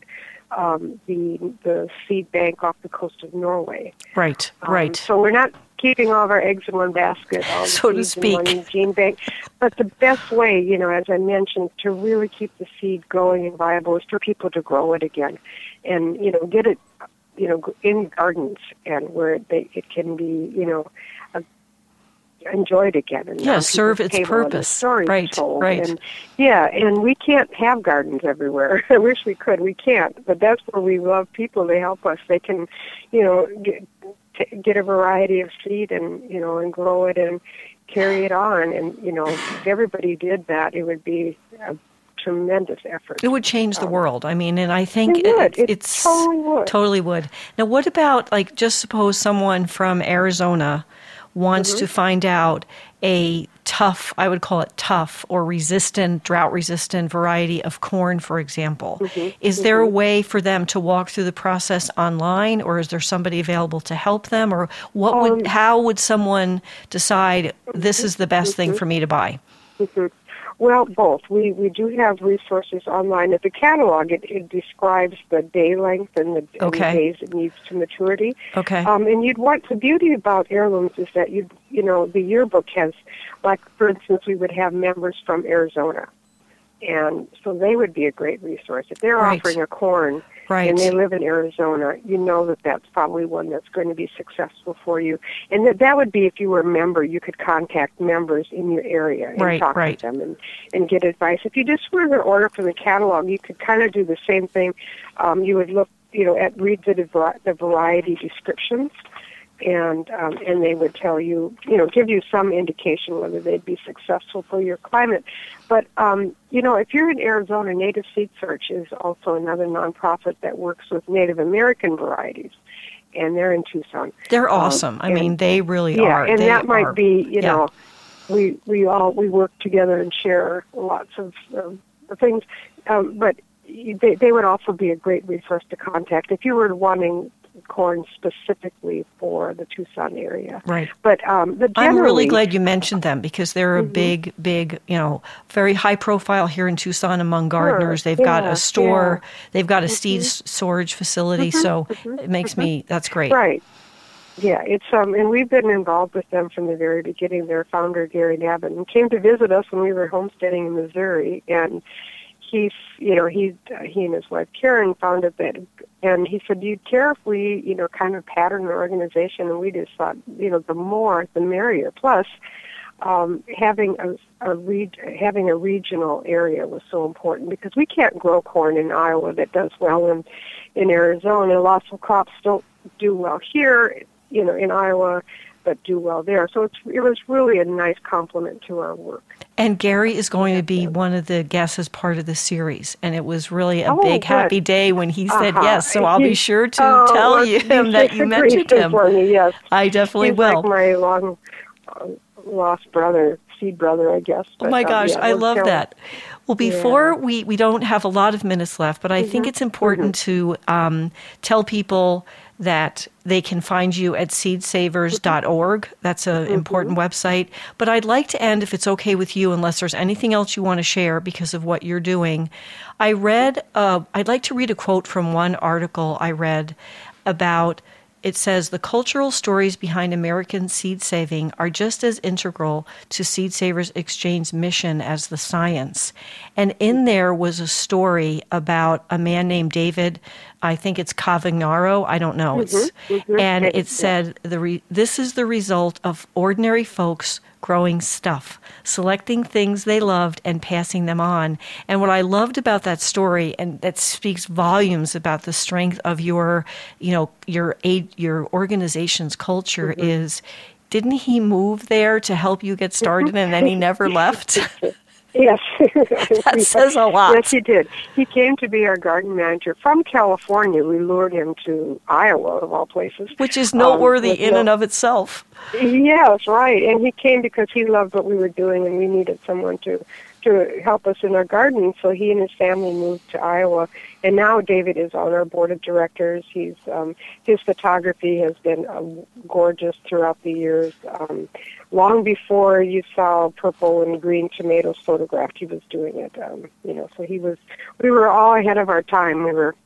the seed bank off the coast of Norway. Right. Right. So we're not keeping all of our eggs in one basket, all the so to seeds speak, in one gene bank. But the best way, as I mentioned, to really keep the seed going and viable is for people to grow it again, and get it, in gardens and where it can be, enjoyed again. And serve its purpose. Right. And, and we can't have gardens everywhere. I wish we could. We can't. But that's where we love people. They help us. They can, get a variety of seed and and grow it and carry it on, and if everybody did that, it would be a tremendous effort. It would change the world. I mean, and I think it totally would. Now, what about, just suppose someone from Arizona wants to find out a tough, I would call it tough or resistant, drought-resistant variety of corn, for example. Is there a way for them to walk through the process online, or is there somebody available to help them, or how would someone decide this is the best thing for me to buy? Well, both. We do have resources online. At the catalog, it describes the day length and the days it needs to maturity. Okay. And you'd want, the beauty about heirlooms is that the yearbook has, like, for instance, we would have members from Arizona. And so they would be a great resource. If they're offering a corn and they live in Arizona, you know that that's probably one that's going to be successful for you. And that would be if you were a member, you could contact members in your area and talk to them and get advice. If you just were to order from the catalog, you could kind of do the same thing. You would look, read the variety descriptions. And they would tell you, give you some indication whether they'd be successful for your climate. But, if you're in Arizona, Native Seed Search is also another nonprofit that works with Native American varieties, and they're in Tucson. They're awesome. I mean, they really are. And that might be, we work together and share lots of things. But they would also be a great resource to contact if you were wanting corn specifically for the Tucson area. Right. But I'm really glad you mentioned them because they're a big, very high profile here in Tucson among gardeners. They've got a store, they've got a seed storage facility, so it makes me, that's great. Right. Yeah, it's and we've been involved with them from the very beginning. Their founder, Gary Nabin, came to visit us when we were homesteading in Missouri, and he and his wife Karen founded that, and he said, "Do you care if we, kind of pattern our organization?" And we just thought, the more, the merrier. Plus, having a regional area was so important because we can't grow corn in Iowa that does well in Arizona. Lots of crops don't do well here, in Iowa, but do well there. So it was really a nice complement to our work. And Gary is going to be one of the guests as part of the series. And it was really a big, happy day when he said yes. So I'll be sure to tell him that you mentioned him. For me, yes. I definitely He's will. Like my long lost brother, seed brother, I guess. But, oh my gosh, I love that. Well, before we don't have a lot of minutes left, but I think it's important to tell people that they can find you at seedsavers.org. That's an important website. But I'd like to end, if it's okay with you, unless there's anything else you want to share because of what you're doing. I'd like to read a quote from one article I read about, it says, the cultural stories behind American seed saving are just as integral to Seed Savers Exchange's mission as the science. And in there was a story about a man named David, I think it's Cavagnaro, I don't know. And it said, this is the result of ordinary folks growing stuff, selecting things they loved and passing them on. And what I loved about that story, and that speaks volumes about the strength of your organization's culture, is, didn't he move there to help you get started and then he never left? Yes. That says a lot. Yes, he did. He came to be our garden manager from California. We lured him to Iowa, of all places. Which is noteworthy in and of itself. Yes, right. And he came because he loved what we were doing, and we needed someone to help us in our garden. So he and his family moved to Iowa. And now David is on our board of directors. He's his photography has been gorgeous throughout the years. Long before you saw purple and green tomatoes photographed, he was doing it. So we were all ahead of our time. We were,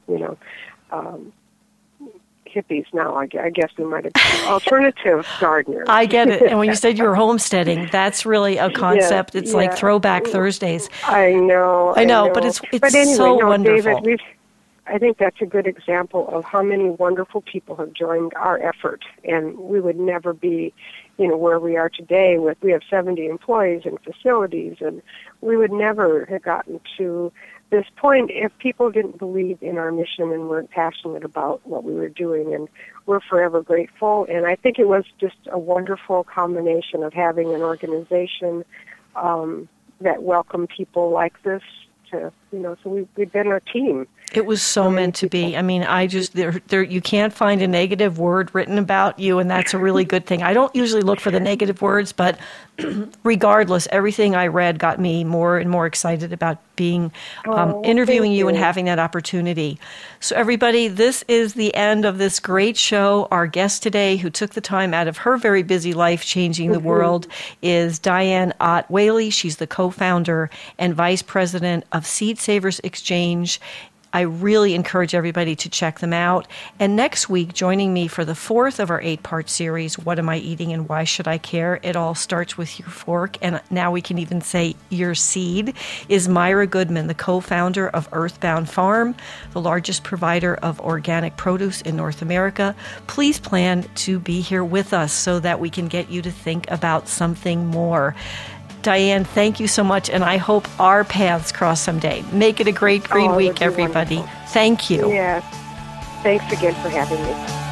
hippies now. I guess we might have been alternative gardeners. I get it. And when you said you were homesteading, that's really a concept. It's like Throwback Thursdays. I know, but it's so wonderful. David, I think that's a good example of how many wonderful people have joined our effort, and we would never be, where we are today. We have 70 employees and facilities, and we would never have gotten to this point if people didn't believe in our mission and weren't passionate about what we were doing, and we're forever grateful. And I think it was just a wonderful combination of having an organization that welcomed people like this to, so we've been a team. It was so meant to be. I mean, you can't find a negative word written about you, and that's a really good thing. I don't usually look for the negative words, but regardless, everything I read got me more and more excited about being interviewing you and having that opportunity. So everybody, this is the end of this great show. Our guest today, who took the time out of her very busy life changing the world, is Diane Ott Whaley. She's the co-founder and vice president of Seed Savers Exchange. I really encourage everybody to check them out. And next week, joining me for the 4th of our 8-part series, What Am I Eating and Why Should I Care? It all starts with your fork, and now we can even say your seed, is Myra Goodman, the co-founder of Earthbound Farm, the largest provider of organic produce in North America. Please plan to be here with us so that we can get you to think about something more. Diane, thank you so much, and I hope our paths cross someday. Make it a great green week, everybody. Wonderful. Thank you. Yes. Thanks again for having me.